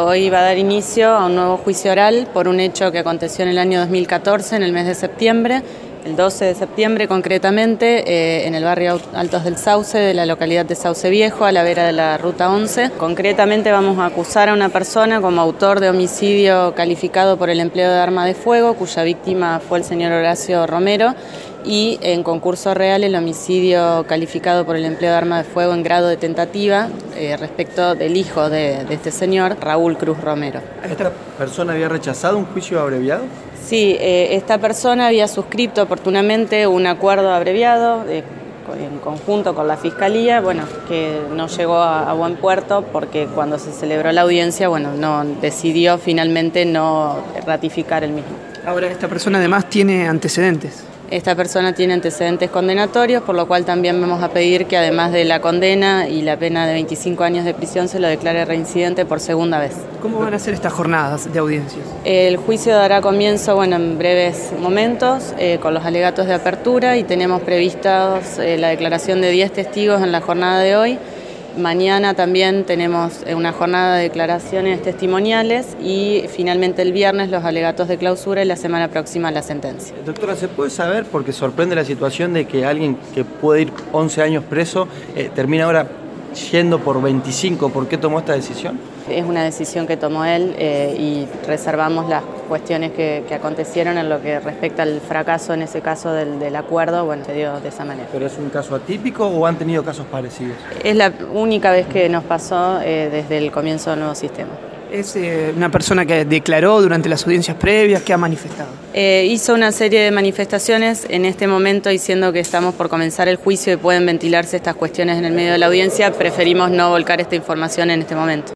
hoy va a dar inicio a un nuevo juicio oral por un hecho que aconteció en el año 2014, en el mes de septiembre, el 12 de septiembre concretamente, en el barrio Altos del Sauce, de la localidad de Sauce Viejo, a la vera de la Ruta 11. Concretamente vamos a acusar a una persona como autor de homicidio calificado por el empleo de arma de fuego, cuya víctima fue el señor Horacio Romero, y en concurso real el homicidio calificado por el empleo de arma de fuego en grado de tentativa respecto del hijo de este señor, Raúl Cruz Romero. ¿Esta persona había rechazado un juicio abreviado? Sí, esta persona había suscrito oportunamente un acuerdo abreviado en conjunto con la Fiscalía, que no llegó a buen puerto porque cuando se celebró la audiencia, no decidió finalmente no ratificar el mismo. Ahora, esta persona además tiene antecedentes. Esta persona tiene antecedentes condenatorios, por lo cual también vamos a pedir que además de la condena y la pena de 25 años de prisión se lo declare reincidente por segunda vez. ¿Cómo van a ser estas jornadas de audiencias? El juicio dará comienzo en breves momentos con los alegatos de apertura y tenemos previstos la declaración de 10 testigos en la jornada de hoy. Mañana también tenemos una jornada de declaraciones testimoniales y finalmente el viernes los alegatos de clausura y la semana próxima la sentencia. Doctora, ¿se puede saber, porque sorprende la situación de que alguien que puede ir 11 años preso termina ahora yendo por 25? ¿Por qué tomó esta decisión? Es una decisión que tomó él y reservamos las cuestiones que acontecieron en lo que respecta al fracaso en ese caso del acuerdo, se dio de esa manera. ¿Pero es un caso atípico o han tenido casos parecidos? Es la única vez que nos pasó desde el comienzo del nuevo sistema. ¿Es una persona que declaró durante las audiencias previas? ¿Qué ha manifestado? Hizo una serie de manifestaciones en este momento diciendo que estamos por comenzar el juicio y pueden ventilarse estas cuestiones en el medio de la audiencia. Preferimos no volcar esta información en este momento.